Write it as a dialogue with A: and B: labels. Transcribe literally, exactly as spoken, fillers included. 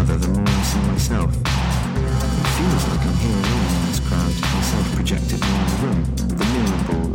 A: another, the more I see myself. It feels like I'm here alone in this crowd, myself projected around the room, the mirror ball